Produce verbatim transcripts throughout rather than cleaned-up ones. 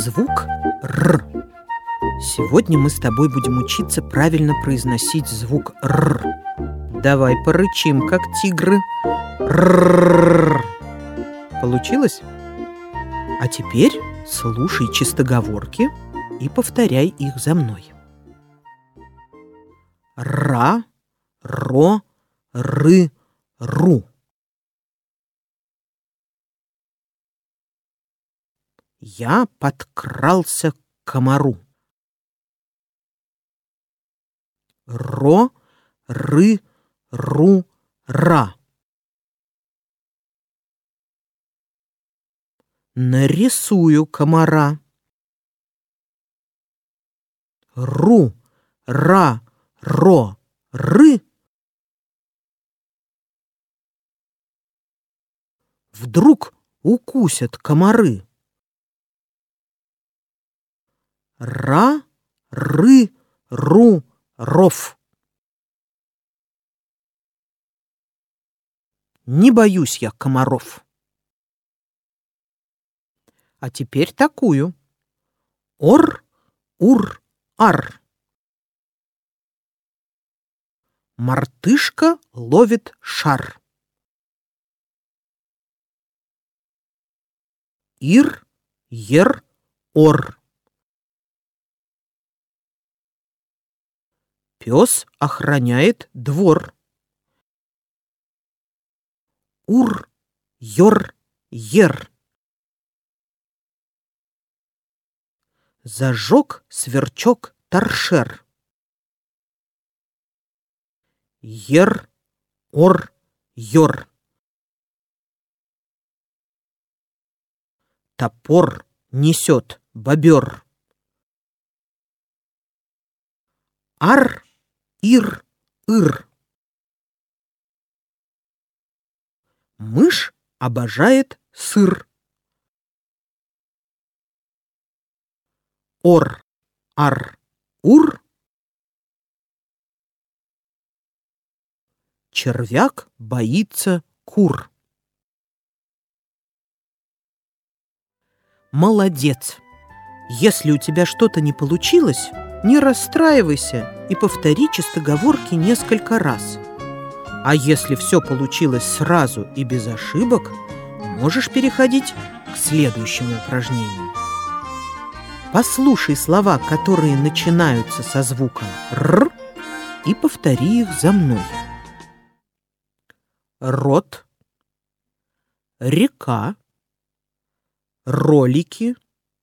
звук «р». Сегодня мы с тобой будем учиться правильно произносить звук «р». Давай порычим, как тигры. «Р». Получилось? А теперь слушай чистоговорки и повторяй их за мной. Ра, ро, ры, ру. Я подкрался к комару. Ро, ры, ру, ра. Нарисую комара. Ру, ра, ро, ры. Вдруг укусят комары. Ра, ры, ру, ров. Не боюсь я комаров. А теперь такую. Ор, ур, ар. Мартышка ловит шар. Ир, ер, ор. Пес охраняет двор. Ур, йор, ер. Зажег сверчок торшер. Ер, ор, йор. Топор несет бобер. Ар, ир, ир. Мышь обожает сыр. Ор, ар, ур. Червяк боится кур. Молодец! Если у тебя что-то не получилось, не расстраивайся и повтори чистоговорки несколько раз. А если все получилось сразу и без ошибок, можешь переходить к следующему упражнению. Послушай слова, которые начинаются со звука «р», и повтори их за мной. Рот, река, ролики,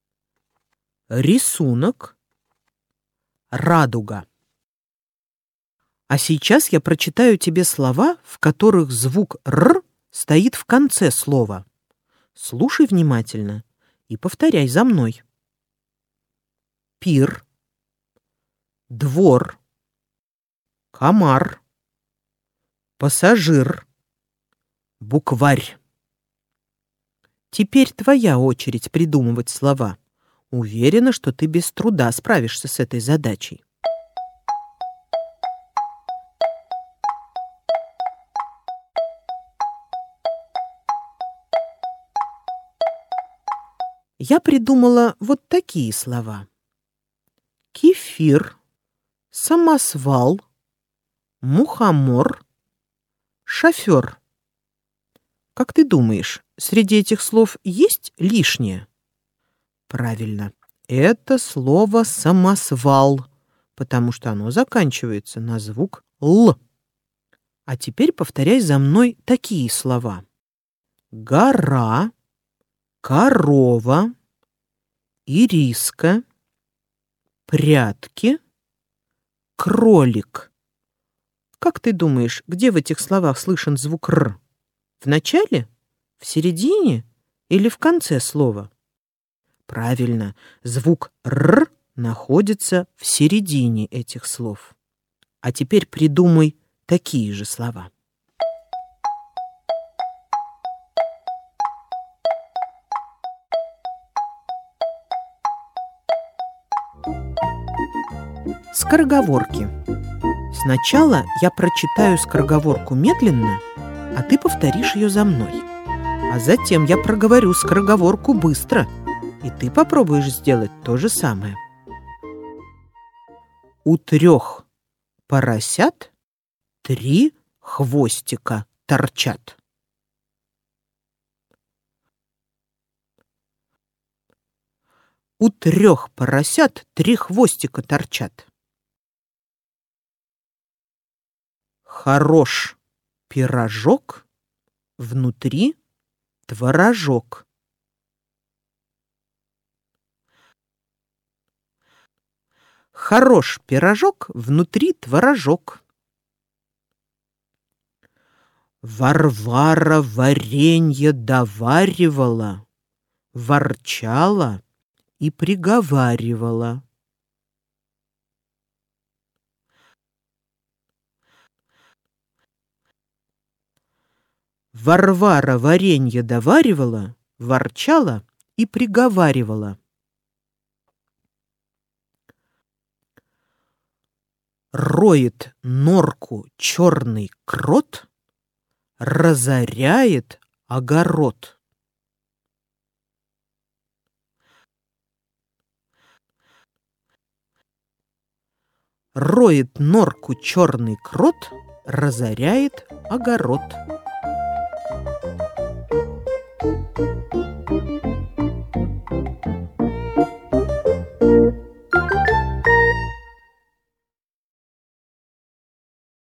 рисунок, радуга. А сейчас я прочитаю тебе слова, в которых звук «р» стоит в конце слова. Слушай внимательно и повторяй за мной. Пир, двор, комар, пассажир, букварь. Теперь твоя очередь придумывать слова. Уверена, что ты без труда справишься с этой задачей. Я придумала вот такие слова. Кефир, самосвал, мухомор, шофер. Как ты думаешь, среди этих слов есть лишнее? Правильно, это слово самосвал, потому что оно заканчивается на звук «л». А теперь повторяй за мной такие слова. Гора, корова, ириска, прятки, кролик. Как ты думаешь, где в этих словах слышен звук «р»? В начале, в середине или в конце слова? Правильно, звук «р» находится в середине этих слов. А теперь придумай такие же слова. Скороговорки. Сначала я прочитаю скороговорку медленно, а ты повторишь ее за мной. А затем я проговорю скороговорку быстро, И ты попробуешь сделать то же самое. У трех поросят три хвостика торчат. У трех поросят три хвостика торчат. Хорош пирожок, внутри творожок. Хорош пирожок, внутри творожок. Варвара варенье доваривала, ворчала и приговаривала. Варвара варенье доваривала, ворчала и приговаривала. Роет норку черный крот, разоряет огород. Роет норку черный крот, разоряет огород.